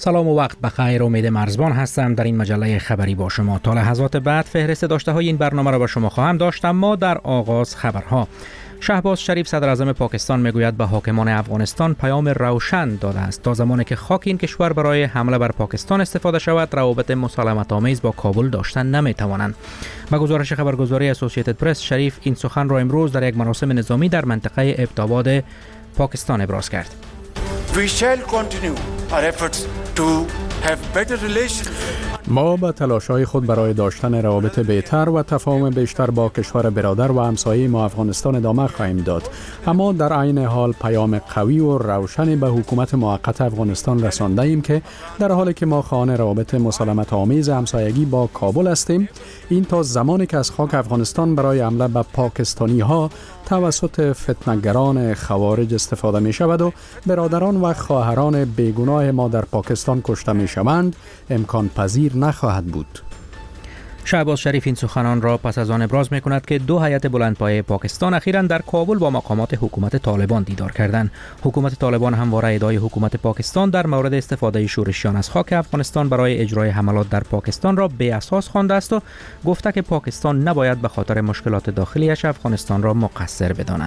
سلام و وقت بخیر. امید مرزبان هستم. در این مجله خبری با شما. تا لحظات بعد فهرست داشته های این برنامه را با شما خواهم داشت، اما در آغاز خبرها. شهباز شریف صدر اعظم پاکستان میگوید به حاکمان افغانستان پیام روشن داده است تا زمانی که خاک این کشور برای حمله بر پاکستان استفاده شود، روابط مسالمت آمیز با کابل داشتن نمیتوانند. با گزارش خبرگزاری اسوسییتد پرس، شریف این سخن را امروز در یک مراسم نظامی در منطقه ابتاباد پاکستان ابراز کرد. We shall continue our efforts to have better relations. ما به تلاش‌های خود برای داشتن روابط بهتر و تفاهم بیشتر با کشور برادر و همسایه ما افغانستان ادامه خواهیم داد، اما در عین حال پیام قوی و روشنی به حکومت موقت افغانستان رسانده ایم که در حالی که ما خواهان روابط مسالمت آمیز همسایگی با کابل هستیم، این تا زمانی که از خاک افغانستان برای حمله به پاکستانی ها توسط فتنه‌گران خوارج استفاده می شود و برادران و خواهران بیگناه ما در پاکستان کشته می شوند، امکان پذیر نخواهد بود. شهباز شریف این سخنان را پس از آن ابراز می کند که دو هیئت بلندپایه پاکستان اخیراً در کابل با مقامات حکومت طالبان دیدار کردند. حکومت طالبان همواره ادعای حکومت پاکستان در مورد استفاده شورشیان از خاک افغانستان برای اجرای حملات در پاکستان را بی اساس خوانده است و گفته که پاکستان نباید به خاطر مشکلات داخلیش افغانستان را مقصر بداند.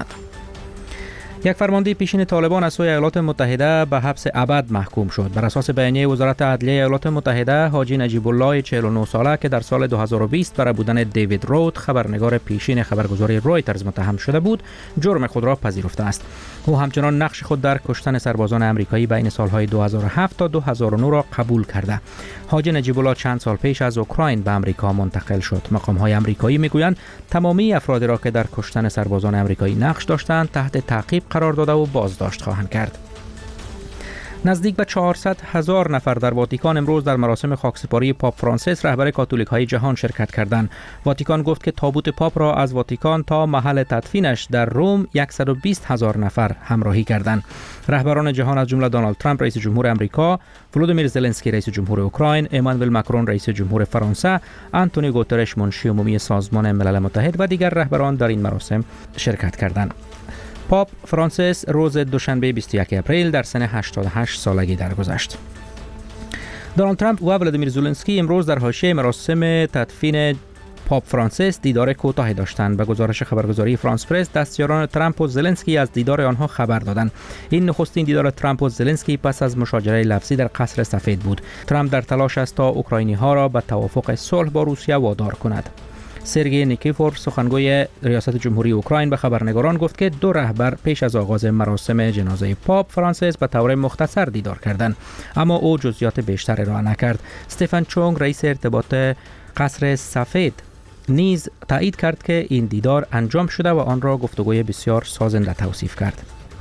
یک فرمانده پیشین طالبان از سوی ایالات متحده به حبس ابد محکوم شد. بر اساس بیانیه وزارت عدلیه ایالات متحده، حاجی نجیب الله 49 ساله که در سال 2020 برای بودن دیوید رود، خبرنگار پیشین خبرگزاری رویترز متهم شده بود، جرم خود را پذیرفته است. او همچنان نقش خود در کشتن سربازان آمریکایی بین سالهای 2007 تا 2009 را قبول کرده. حاجی نجیب الله چند سال پیش از اوکراین به آمریکا منتقل شد. مقام‌های آمریکایی میگویند تمامی افرادی را که در کشتن سربازان آمریکایی نقش داشتند تحت تعقیب قرار داده و بازداشت خواهند کرد. نزدیک به 400,000 نفر در واتیکان امروز در مراسم خاکسپاری پاپ فرانسیس رهبر کاتولیک‌های جهان شرکت کردند. واتیکان گفت که تابوت پاپ را از واتیکان تا محل تدفینش در روم 120,000 نفر همراهی کردند. رهبران جهان از جمله دونالد ترامپ رئیس جمهور آمریکا، ولودیمیر زلنسکی رئیس جمهور اوکراین، امانوئل ماکرون رئیس جمهور فرانسه، آنتونی گوترش منشی عمومی سازمان ملل متحد و دیگر رهبران در این مراسم شرکت کردند. پاپ فرانسیس روز دوشنبه 21 اپریل در سن 88 سالگی درگذشت. دونالد ترامپ و ولودیمیر زلنسکی امروز در حاشیه مراسم تدفین پاپ فرانسیس دیدار کوتاهی داشتند. به گزارش خبرگزاری فرانس پرس، دستیاران ترامپ و زلنسکی از دیدار آنها خبر دادند. این نخستین دیدار ترامپ و زلنسکی پس از مشاجره لفظی در قصر سفید بود. ترامپ در تلاش است تا اوکراینی‌ها را به توافق صلح با روسیه وادار کند. سرگئی نیکیفور سخنگوی ریاست جمهوری اوکراین به خبرنگاران گفت که دو رهبر پیش از آغاز مراسم جنازه پاپ فرانسیس به طور مختصر دیدار کردند، اما او جزئیات بیشتر ارائه نکرد. استفان چونگ رئیس ارتباط قصر سفید نیز تایید کرد که این دیدار انجام شده و آن را گفتگوی بسیار سازنده توصیف کرد.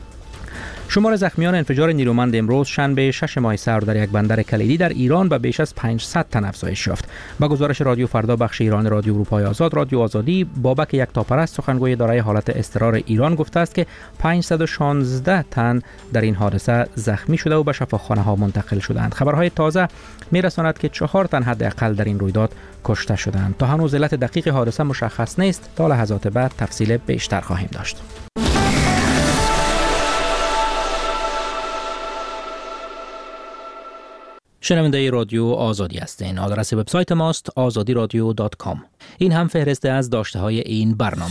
شمار زخمیان انفجار نیرومند امروز شنبه 6 ماه سرد در یک بندر کلیدی در ایران به بیش از 500 تن افزایش یافت. با گزارش رادیو فردا بخش ایران رادیو اروپای آزاد، رادیو آزادی، بابک یکتاپرست سخنگوی اداره حالت اضطرار ایران گفته است که 516 تن در این حادثه زخمی شده و به شفاخانه‌ها منتقل شدند. خبرهای تازه می‌رساند که 4 تن حداقل در این رویداد کشته شدند. تا هنوز علت دقیق حادثه مشخص نیست. تا لحظات بعد تفصیل بیشتر خواهیم داشت. شنونده رادیو آزادی هستین. آدرس وبسایت ماست azadiradio.com. این هم فهرسته از داشته های این برنامه.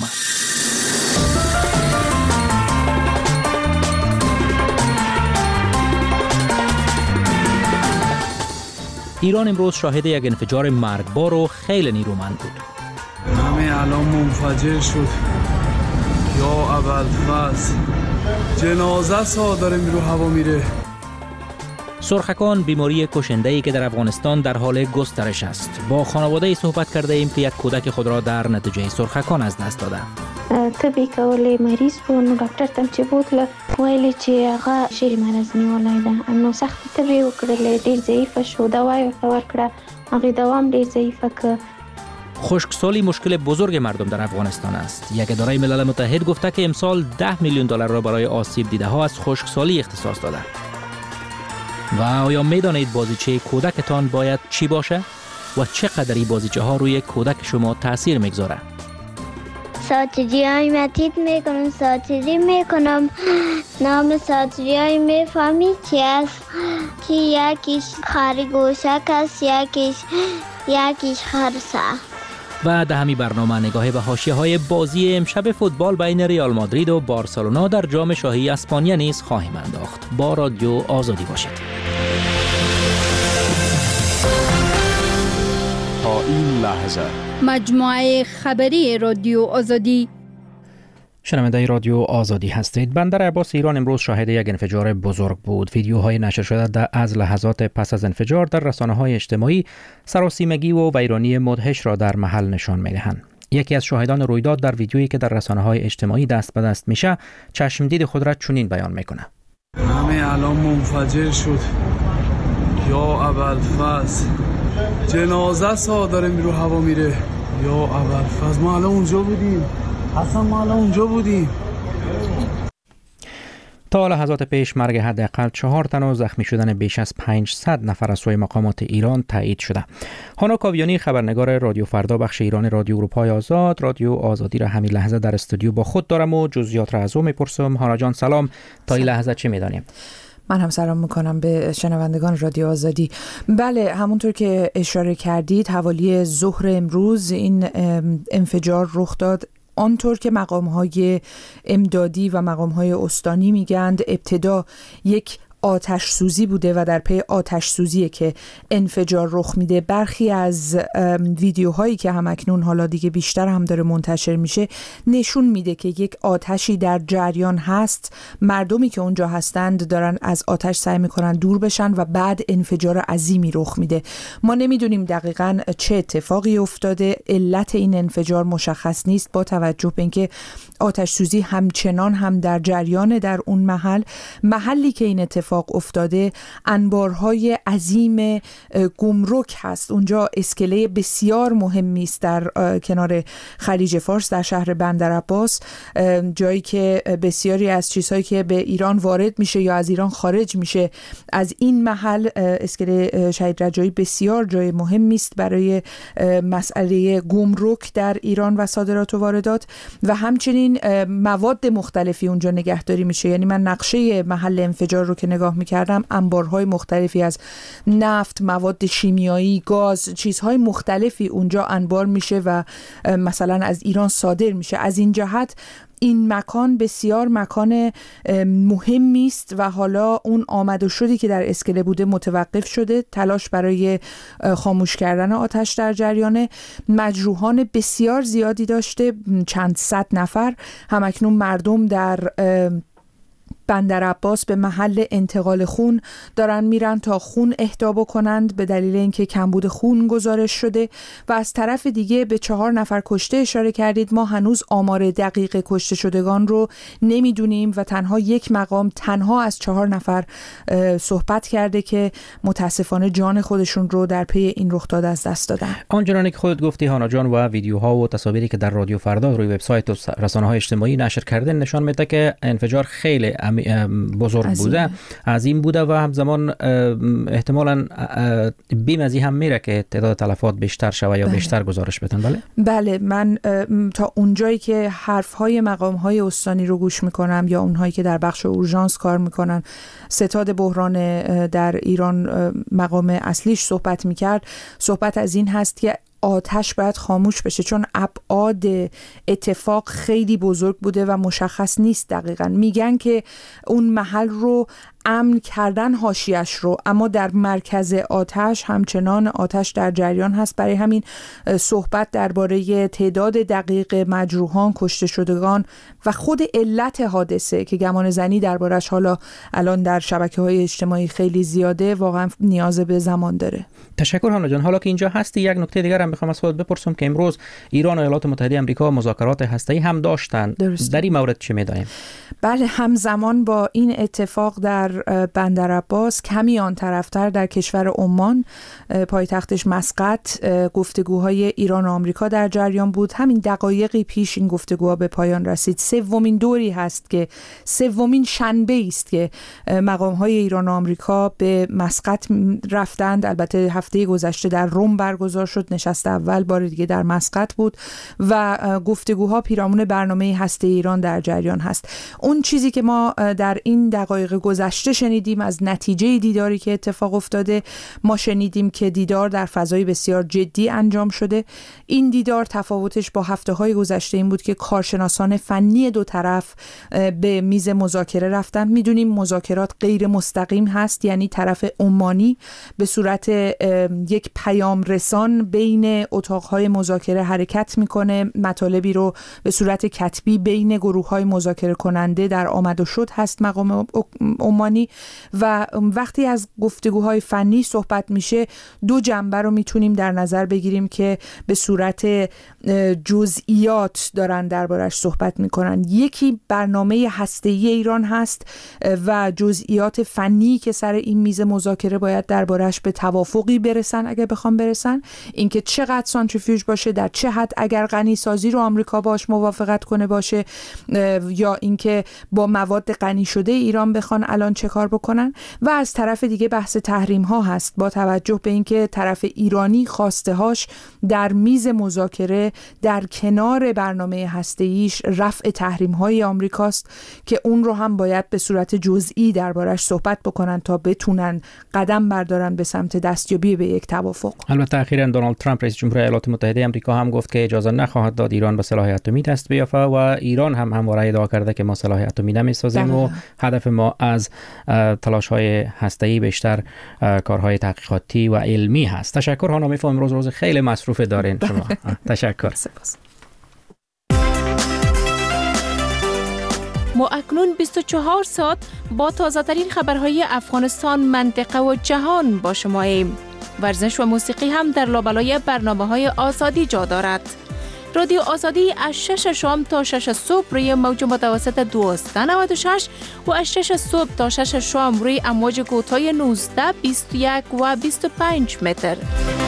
ایران امروز شاهد یک انفجار مرگبار و خیلی نیرومند بود. همین الان منفجر شد. یا ابوالفضل، جنازه سا داره میرو هوا میره. سرخکان بیماری کشنده‌ای که در افغانستان در حال گسترش است. با خانواده‌ای صحبت کرده ایم که یک کودک خود را در نتیجه سرخکان از دست داده. طبي کولې مریض و نو ډاکټر ته چې بوتله ویلي چې هغه شری مرض نیولای ده، نو سخت طبي وکړل، ډیر ضعیف شو، دوا یې ورکړه، هغه دوام ډیر ضعیفه که. خشکسالی مشکل بزرگ مردم در افغانستان است. یک اداره ملل متحد گفته که امسال 10 میلیون دلار را برای آسیب دیده ها از خشکسالی اختصاص داده. و آیا میدانید بازیچه کودکتان باید چی باشه؟ و چقدر این بازیچه ها روی کودک شما تأثیر میگذاره؟ ساتیری های متید میکنم، ساتیری میکنم. نام ساتیری های میفهمی چی است؟ که یکیش خرگوشک است، یکیش خرسه. و ده همی برنامه نگاهی به حاشیه‌های بازی امشب فوتبال بین ریال مادرید و بارسلونا در جام شاهی اسپانیا نیز خواهیم انداخت. با رادیو آزادی باشید. تا این لحظه مجموعه خبری رادیو آزادی. شنونده رادیو آزادی هستید. بندر عباس ایران امروز شاهد یک انفجار بزرگ بود. ویدیوهای نشر شده از لحظات پس از انفجار در رسانه‌های اجتماعی سراسیمگی و ویرانی مدهش را در محل نشان می‌دهند. یکی از شاهدان رویداد در ویدیویی که در رسانه‌های اجتماعی دست به دست میشه، چشمدید خود را چنین بیان میکنه: همین الان منفجر شد. یا ابوالفضل، جنازه سا داره میرو هوا میره. یا ابوالفضل، ما الان اونجا بودیم. حسن، ما الان اونجا بودیم. تا لحظات پیش مرگ حداقل 4 تن و زخمی شدن بیش از 500 نفر از سوی مقامات ایران تایید شده. هانا کاویانی، خبرنگار رادیو فردا بخش ایران رادیو اروپای آزاد، رادیو آزادی را همین لحظه در استودیو با خود دارم و جزئیات را از او میپرسم. هانا جان سلام. تا این لحظه چه میدانیم؟ من هم سلام میکنم به شنوندگان رادیو آزادی. بله، همونطور که اشاره کردید حوالی ظهر امروز این انفجار رخ داد. آنطور که مقام‌های امدادی و مقام‌های استانی میگند، ابتدا یک آتش سوزی بوده و در پی آتش سوزیه که انفجار رخ میده. برخی از ویدیوهایی که هم اکنون حالا دیگه بیشتر هم داره منتشر میشه نشون میده که یک آتشی در جریان هست. مردمی که اونجا هستند دارن از آتش سعی میکنن دور بشن و بعد انفجار عظیمی رخ میده. ما نمیدونیم دقیقاً چه اتفاقی افتاده. علت این انفجار مشخص نیست با توجه به اینکه آتش سوزی همچنان هم در جریان در اون محلی که این اتفاق افتاده. انبارهای عظیم گمرک هست اونجا. اسکله بسیار مهمی است در کنار خلیج فارس در شهر بندر عباس، جایی که بسیاری از چیزهایی که به ایران وارد میشه یا از ایران خارج میشه از این محل. اسکله شهید رجایی بسیار جای مهمی است برای مسئله گمرک در ایران و صادرات و واردات و همچنین مواد مختلفی اونجا نگهداری میشه. یعنی من نقشه محل انفجار رو که نگاه میکردم، انبارهای مختلفی از نفت، مواد شیمیایی، گاز، چیزهای مختلفی اونجا انبار میشه و مثلا از ایران صادر میشه. از این جهت این مکان بسیار مکان مهمی است و حالا اون آمد و شدی که در اسکله بوده متوقف شده. تلاش برای خاموش کردن آتش در جریانه. مجروحان بسیار زیادی داشته، چند صد نفر. همکنون مردم در بندر عباس به محل انتقال خون دارن میرن تا خون اهدا بکنند به دلیل اینکه کمبود خون گزارش شده. و از طرف دیگه به 4 نفر کشته اشاره کردید. ما هنوز آمار دقیق کشته شدگان رو نمیدونیم و تنها یک مقام تنها از 4 نفر صحبت کرده که متاسفانه جان خودشون رو در پی این رخداد از دست دادن. آنچنانی که خودت گفتی هانا جان و ویدیوها و تصاویری که در رادیو فردا روی وبسایت و رسانه‌های اجتماعی نشر کرده نشان میده که انفجار خیلی بزرگ بوده، عظیم بوده و همزمان احتمالاً بیم از این هم میره که تعداد تلفات بیشتر شوه یا بیشتر گزارش بدن. بله، من تا اونجایی که حرفهای مقامهای استانی رو گوش میکنم یا اونهایی که در بخش اورژانس کار میکنن، ستاد بحران در ایران مقام اصلیش صحبت میکرد، صحبت از این هست که آتش باید خاموش بشه چون ابعاد اتفاق خیلی بزرگ بوده و مشخص نیست دقیقاً. میگن که اون محل رو امن کردن حاشیه‌اش رو، اما در مرکز آتش همچنان آتش در جریان هست. برای همین صحبت درباره تعداد دقیق مجروحان، کشته شدگان و خود علت حادثه که گمان زنی دربارش حالا الان در شبکه‌های اجتماعی خیلی زیاده، واقعا نیاز به زمان داره. تشکر هانا جان. حالا که اینجا هستی یک نکته دیگر هم میخوام از خودت بپرسم که امروز ایران و ایالات متحده آمریکا مذاکرات هسته‌ای هم داشتن. در این مورد چه می‌دانیم؟ بله، همزمان با این اتفاق در بندر عباس، کمی آن طرفتر در کشور عمان پایتختش مسقط گفتگوهای ایران و آمریکا در جریان بود. همین دقایقی پیش این گفتگوها به پایان رسید. سومین دوری هست که سومین شنبه است که مقام‌های ایران و آمریکا به مسقط رفتند. البته هفته گذشته در روم برگزار شد، نشست اول، بار دیگه در مسقط بود و گفتگوها پیرامون برنامه هسته ایران در جریان هست. اون چیزی که ما در این دقایق گذشته شنیدیم از نتیجه دیداری که اتفاق افتاده، ما شنیدیم که دیدار در فضای بسیار جدی انجام شده. این دیدار تفاوتش با هفته‌های گذشته این بود که کارشناسان فنی دو طرف به میز مذاکره رفتن. میدونیم مذاکرات غیر مستقیم هست، یعنی طرف عمانی به صورت یک پیام رسان بین اتاقهای مذاکره حرکت میکنه، مطالبی رو به صورت کتبی بین گروه‌های مذاکره کننده در آمد و شد هست مقام عمانی. و وقتی از گفتگوهای فنی صحبت میشه، دو جنبه رو میتونیم در نظر بگیریم که به صورت جزئیات دارن دربارش صحبت میکنن. یکی برنامه هسته‌ای ایران هست و جزئیات فنی که سر این میز مذاکره باید دربارش به توافقی برسن اگر بخوام برسن، اینکه چقدر سانتریفیوژ باشه، در چه حد اگر غنی سازی رو آمریکا باش موافقت کنه باشه، یا اینکه با مواد غنی شده ایران بخوان الان چه کار بکنن. و از طرف دیگه بحث تحریم ها هست، با توجه به اینکه طرف ایرانی خواسته هاش در میز مذاکره در کنار برنامه هسته‌ایش رفع تحریم های آمریکاست که اون رو هم باید به صورت جزئی دربارش صحبت بکنن تا بتونن قدم بردارن به سمت دستیابی به یک توافق. البته اخیراً دونالد ترامپ رئیس جمهور ایالات متحده آمریکا هم گفت که اجازه نخواهد داد ایران به سلاح اتمی دست بیافته و ایران هم همواره ادعا کرده که ما سلاح اتمی نمی‌سازیم و هدف ما از تلاش‌های هسته‌ای بیشتر کارهای تحقیقاتی و علمی هست. تشکر خانم. می‌فهمم روز خیلی مصروف دارین شما. تشکر. ما اکنون 24 ساعت با تازه‌ترین خبرهای افغانستان، منطقه و جهان با شماییم. ورزش و موسیقی هم در لابلای برنامه‌های آزادی جا دارد. رادیو آزادی از 6 شام تا 6 صبح روی موج متوسط 1296 و از 6 صبح تا 6 شام روی امواج کوتاه 19، 21 و 25 متر.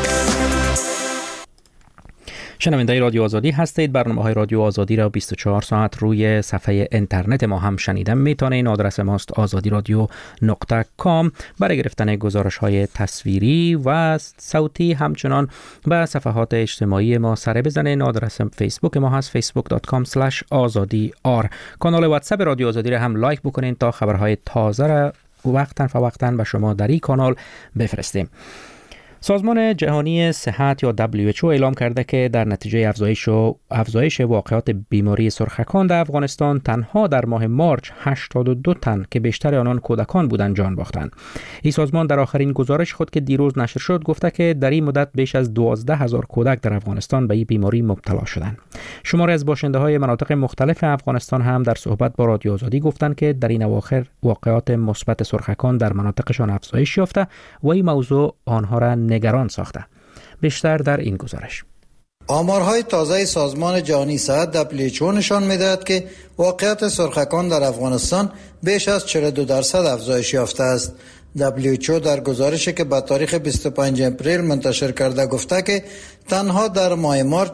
شنونده رادیو آزادی هستید. برنامه‌های رادیو آزادی را 24 ساعت روی صفحه اینترنت ما هم شنیدن میتونید. آدرس ماست azadiradio.com. برای گرفتن گزارش‌های تصویری و صوتی همچنان به صفحات اجتماعی ما سر بزنید. آدرس فیسبوک ما هست facebook.com/azadiyar. کانال واتساپ رادیو آزادی را هم لایک بکنین تا خبرهای تازه را وقتاً فوقتاً به شما در این کانال بفرستیم. سازمان جهانی صحت یا WHO اعلام کرده که در نتیجه افزایش واقعات بیماری سرخکان در افغانستان تنها در ماه مارچ 82 تن که بیشتر آنان کودکان بودند جان باختند. این سازمان در آخرین گزارش خود که دیروز نشر شد گفته که در این مدت بیش از 12,000 کودک در افغانستان به این بیماری مبتلا شدند. شماری از باشنده‌های مناطق مختلف افغانستان هم در صحبت با رادیو آزادی گفتند که در این اواخر واقعات مثبت سرخکان در مناطقشان افزایش یافته و این موضوع آنها را نگران ساخته. بیشتر در این گزارش. آمارهای تازه سازمان جهانی صحت WHO نشان می‌دهد که واقعیت سرخکان در افغانستان بیش از 42% افزایش یافته است. WHO در گزارشی که به تاریخ 25 اپریل منتشر کرده گفته که تنها در ماه مارچ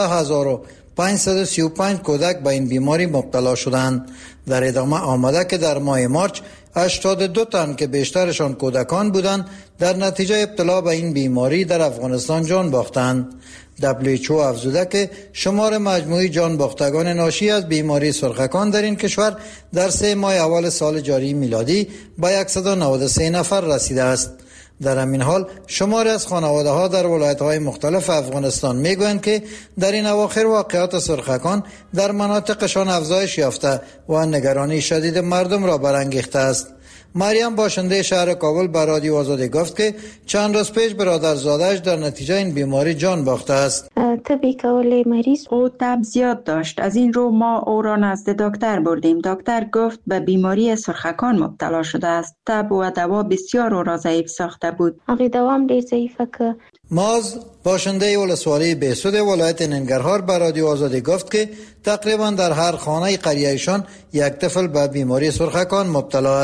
12,535 کودک به این بیماری مبتلا شدند. در ادامه آمده که در ماه مارچ 82 تن که بیشترشان کودکان بودند در نتیجه ابتلا به این بیماری در افغانستان جان باختند. WHO افزوده که شمار مجموعی جان باختگان ناشی از بیماری سرخکان در این کشور در 3 ماه اول سال جاری میلادی به 193 نفر رسیده است. در همین حال شماری از خانواده‌ها در ولایت‌های مختلف افغانستان میگویند که در این اواخر واقعات سرخکان در مناطقشان افزایش یافته و نگرانی شدید مردم را برانگیخته است. مریم باشنده شهر کابل به رادیو آزادی گفت که چند روز پیش برادرزاده‌اش در نتیجه این بیماری جان باخته است. طبی کول مریض او تب زیاد داشت. از این رو ما او را نزد دکتر بردیم. دکتر گفت به بیماری سرخکان مبتلا شده است. تب و دوا بسیار او را ضعیف ساخته بود. دوام ډیر ضعیفه که ماز باشنده ولسوالی بهسود ولایت ننگرهار به رادیو آزادی گفت که تقریبا در هر خانه قریه‌شان یک طفل به بیماری سرخکان مبتلا است.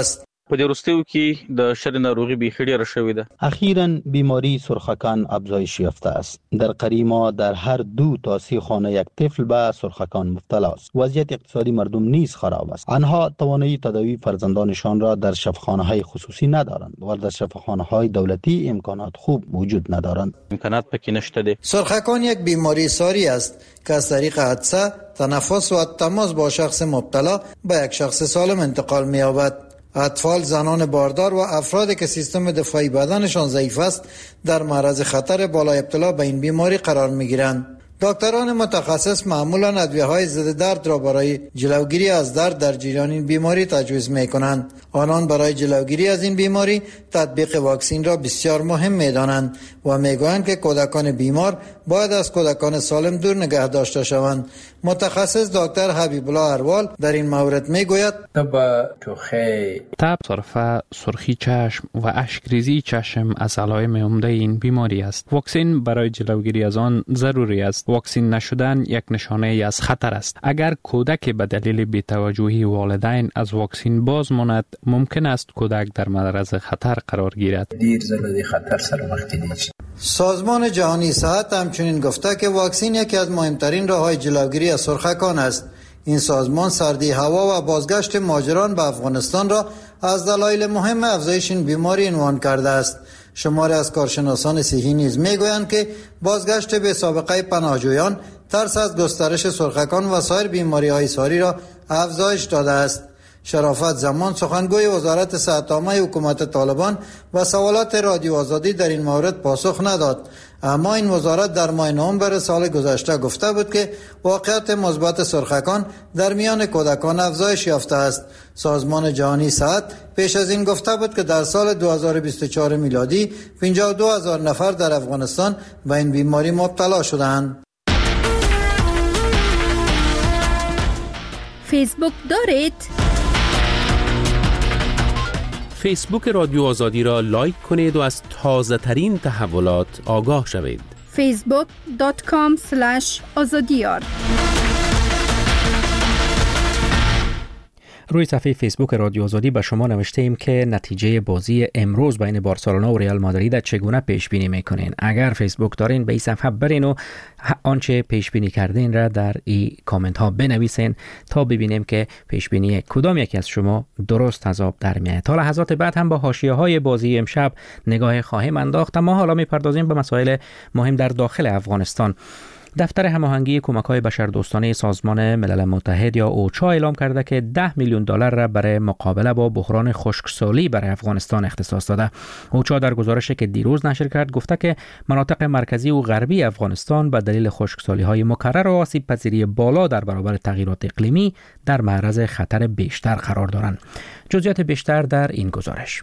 په دې وروستیو کې د شر ناروغي بیخي ډېره شوې ده. اخیراً بیماری سرخکان افزایش یافته است. در قریما در هر 2 تا 3 خانه یک طفل به سرخکان مبتلا است. وضعیت اقتصادی مردم نیز خراب است. آنها توانایی تداوی فرزندانشان را در شفاخانه‌های خصوصی ندارند و در شفاخانه‌های دولتی امکانات خوب وجود ندارند. امکانات پکې نشته دي. سرخکان یک بیماری ساری است که از طریق عطسه، تنفس و تماس با شخص مبتلا به یک شخص سالم انتقال می‌یابد. اطفال، زنان باردار و افرادی که سیستم دفاعی بدنشان ضعیف است در معرض خطر بالای ابتلا به این بیماری قرار می‌گیرند. دکتران متخصص معمولا ادویه‌های ضد درد را برای جلوگیری از درد در جریان این بیماری تجویز می‌کنند. آنان برای جلوگیری از این بیماری تطبیق واکسین را بسیار مهم می‌دانند و می‌گویند که کودکان بیمار باید از کودکان سالم دور نگه داشته شوند. متخصص دکتر حبیب الله اروال در این مورد می‌گوید: تب، سرفه، سرخی چشم و اشک‌ریزی چشم از علائم عمده این بیماری است. واکسین برای جلوگیری از آن ضروری است. واکسین نشدن یک نشانه از خطر است. اگر کودک به دلیل بی‌توجهی والدین از واکسین باز ماند، ممکن است کودک در معرض خطر قرار گیرد. دیر زده خطر سر وقتی نیست. سازمان جهانی صحت همچنین گفته که واکسین یکی از مهمترین راه‌های جلوگیری از سرخکان است. این سازمان سردی هوا و بازگشت مهاجران به افغانستان را از دلایل مهم افزایش این بیماری عنوان کرده است. شماری از کارشناسان صحی نیز میگویند که بازگشت به سابقه پناهجویان ترس از گسترش سرخکان و سایر بیماری‌های ساری را افزایش داده است. شرافت زمان، سخنگوی وزارت صحت عامه حکومت طالبان، و سوالات رادیو آزادی در این مورد پاسخ نداد. اما این وزارت در ماه نوامبر سال گذشته گفته بود که واقعیت مثبت سرخکان در میان کودکان افزایش یافته است. سازمان جهانی صحت پیش از این گفته بود که در سال 2024 میلادی 52,000 نفر در افغانستان به این بیماری مبتلا شدند. فیسبوک دارید؟ فیسبوک رادیو آزادی را لایک کنید و از تازه ترین تحولات آگاه شوید. facebook.com/azadiyar. روی صفحه فیسبوک رادیو آزادی به شما نوشته ایم که نتیجه بازی امروز بین بارسلونا و ریال مادرید چگونه پیش بینی میکنین. اگر فیسبوک دارین به این صفحه برین و آنچه پیش بینی کردین را در این کامنت ها بنویسین تا ببینیم که پیش بینی کدام یکی از شما درست از آب در میاد. تا لحظات بعد هم با حاشیه های بازی امشب نگاه خواهیم انداخت. ما حالا میپردازیم به مسائل مهم در داخل افغانستان. دفتر هماهنگی کمک‌های بشردوستانه سازمان ملل متحد یا اوچا اعلام کرده که $10 میلیون را برای مقابله با بحران خشکسالی برای افغانستان اختصاص داده. اوچا در گزارشی که دیروز نشر کرد گفته که مناطق مرکزی و غربی افغانستان به دلیل خشکسالی‌های مکرر و آسیب‌پذیری بالا در برابر تغییرات اقلیمی در معرض خطر بیشتر قرار دارند. جزئیات بیشتر در این گزارش.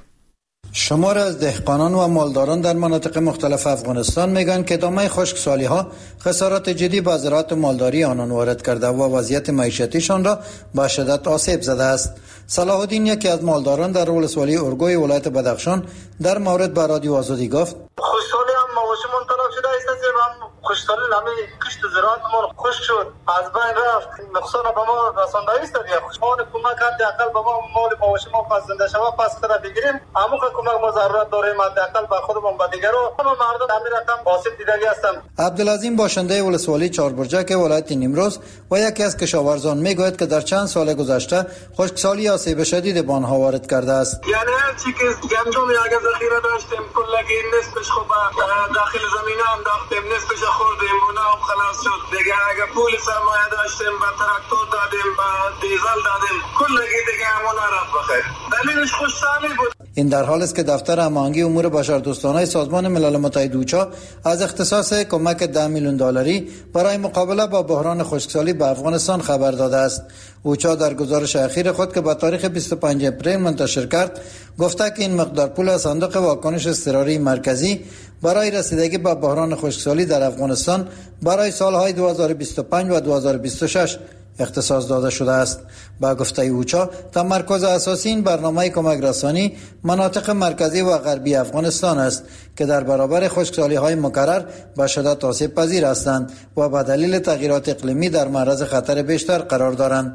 شمار از دهقانان و مالداران در مناطق مختلف افغانستان میگن که ادامه خشکسالی ها خسارات جدی به زراعت و مالداری آنان وارد کرده و وضعیت معیشتیشان را به شدت آسیب زده است. صلاح الدین، یکی از مالداران در ولسوالی اورگوی ولایت بدخشان، در مورد به رادیو آزادی گفت: خشکسالی هم مواشمون تلف شده است، هم خشکسالی نمی کشت زراعت ما خشک شد، از بین رفت، نقصان به ما رسانده است. دیگه خشکان کمک حداقل به ما مال مواشم ما پس زنده شوه پس خدا بگیریم، اما کمک ما ضرورت داریم حداقل به خودمون به دیگرو. ما مردم همین رقم آسیب دیدگی هستم. عبدالعظیم باشنده ولسوالی چهاربرجک ولایت نیمروز و یکی از کشاورزان میگوید که در چند سال گذشته خشکسالی آسیب شدید به آنها وارد کرده است. یعنی هر چی که گندم یا ذخیره داشتیم کلگی نصفش خب داخل زمین انداختیم، نصفش خوردیم و نه خلاص شد. دیگه اگه پول سرمایه داشتیم به تراکتور دادیم، به دیزل دادیم، کلگی دیگه همون رفت بخیر. دلیلش خشکسالی بود. این در حالی است که دفتر هماهنگی امور بشردوستانه سازمان ملل متحد اوچا از اختصاص کمک $10 میلیون برای مقابله با بحران خشکسالی به افغانستان خبر داده است. اوچا در گزارش اخیر خود که به تاریخ 25 اپریل منتشر کرد گفته که این مقدار پول از صندوق واکنش اضطراری مرکزی برای رسیدگی به بحران خشکسالی در افغانستان برای سالهای 2025 و 2026 اختصاص داده شده است. با گفته اوچا تمرکز اساسی این برنامه کمک رسانی مناطق مرکزی و غربی افغانستان است که در برابر خشکسالی‌های مکرر به شدت آسیب پذیر هستند و به دلیل تغییرات اقلیمی در معرض خطر بیشتر قرار دارند.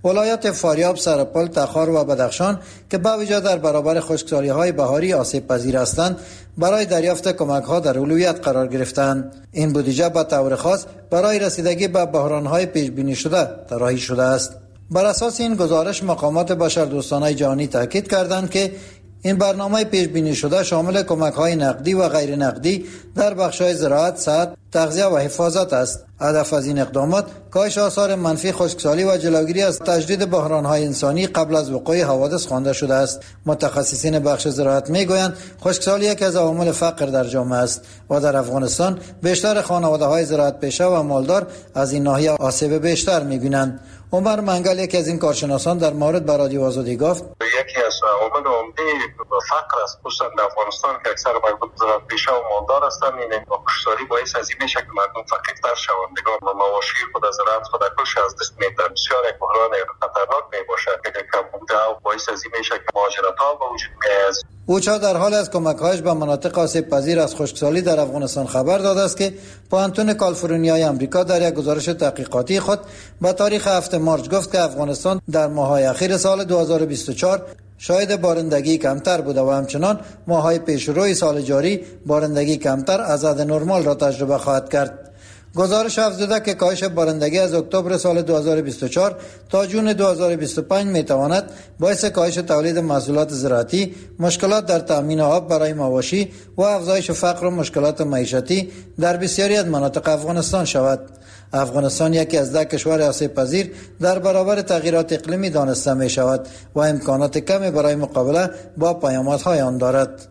ولایت فاریاب، سرپل، تخار و بدخشان که با ویژه در برابر خشکسالی‌های بهاری آسیب پذیر هستند برای دریافت کمک‌ها در اولویت قرار گرفتند. این بودجه به طور خاص برای رسیدگی به بحران‌های پیش بینی شده طراحی شده است. بر اساس این گزارش مقامات بشردوستانه جهانی تاکید کردند که این برنامه پیش بینی شده شامل کمک‌های نقدی و غیر نقدی در بخش‌های زراعت، صحت، تغذیه و حفاظت است. هدف از این اقدامات کاهش آثار منفی خشکسالی و جلوگیری از تجدید بحران‌های انسانی قبل از وقوع حوادث خوانده شده است. متخصصین بخش زراعت می‌گویند خشکسالی یکی از عوامل فقر در جامعه است و در افغانستان بیشتر خانواده‌های زراعت پیشه و مالدار از این ناحیه آسیب بیشتر می‌بینند. عمر منگل یکی از این کارشناسان در مورد به رادیو آزادی گفت یکی از عوامل عمده فقر است خصوصا در افغانستان که اکثر مردم زراعت پیشه و مالدار هستند. این خشکسالی باعث از این میشه که مردم فقیرتر شوند. نگاه مواشی خود از زراعت خود کش از دست می‌دن. بسیار یک بحران خطرناک میباشد که کمبوده و باعث از این میشه که مهاجرت‌ها به وجود میاد. اوچا در حال از کمک‌هایش به مناطق آسیب پذیر از خشکسالی در افغانستان خبر داده است که پوهنتون کالیفرنیای آمریکا در یک گزارش تحقیقاتی خود به تاریخ 7 مارس گفت که افغانستان در ماه‌های اخیر سال 2024 شاهد بارندگی کمتر بوده و همچنان ماه‌های پیشروی سال جاری بارندگی کمتر از حد نرمال را تجربه خواهد کرد. گزارش افزوده که کاهش بارندگی از اکتبر سال 2024 تا جون 2025 میتواند باعث کاهش تولید محصولات زراعتی، مشکلات در تامین آب برای مواشی و افزایش فقر و مشکلات معیشتی در بسیاری از مناطق افغانستان شود. افغانستان یکی از 10 کشور آسیب پذیر در برابر تغییرات اقلیمی دانسته می شود و امکانات کمی برای مقابله با پیامدهای آن دارد.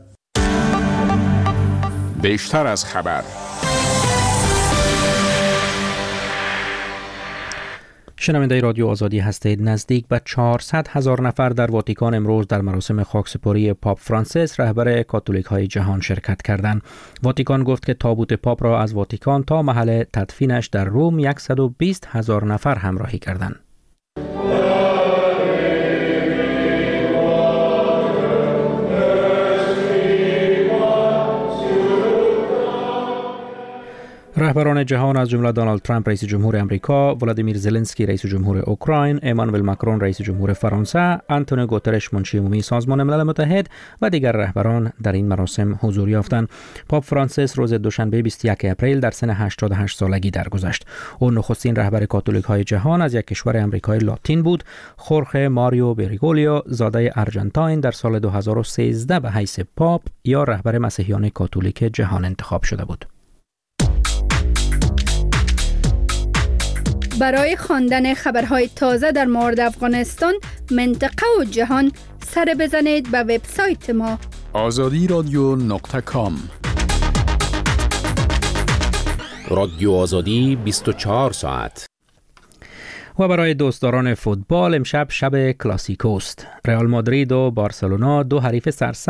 بیشتر از خبر. شنونده رادیو آزادی هستید. نزدیک به 400,000 نفر در واتیکان امروز در مراسم خاکسپاری پاپ فرانسیس رهبر کاتولیک های جهان شرکت کردند. واتیکان گفت که تابوت پاپ را از واتیکان تا محل تدفینش در روم 120,000 نفر همراهی کردند. رهبران جهان از جمله دونالد ترامپ رئیس جمهور امریکا، ولادیمیر زلنسکی رئیس جمهور اوکراین، امانوئل ماکرون رئیس جمهور فرانسه، آنتونیو گوترش منشی عمومی سازمان ملل متحد و دیگر رهبران در این مراسم حضور یافتند. پاپ فرانسیس روز دوشنبه 21 اپریل در سن 88 سالگی درگذشت. او نخستین رهبر کاتولیک های جهان از یک کشور امریکای لاتین بود. خورخه ماریو بریگولیو زاده آرژانتین در سال 2013 به حیث پاپ یا رهبر مسیحیان کاتولیک جهان انتخاب شده بود. برای خواندن خبرهای تازه در مورد افغانستان، منطقه و جهان سر بزنید به وبسایت ما azadiradyo.com. رادیو آزادی 24 ساعت. و برای دوستداران فوتبال امشب شب کلاسیکوست. رئال مادرید و بارسلونا دو حریف سرسخت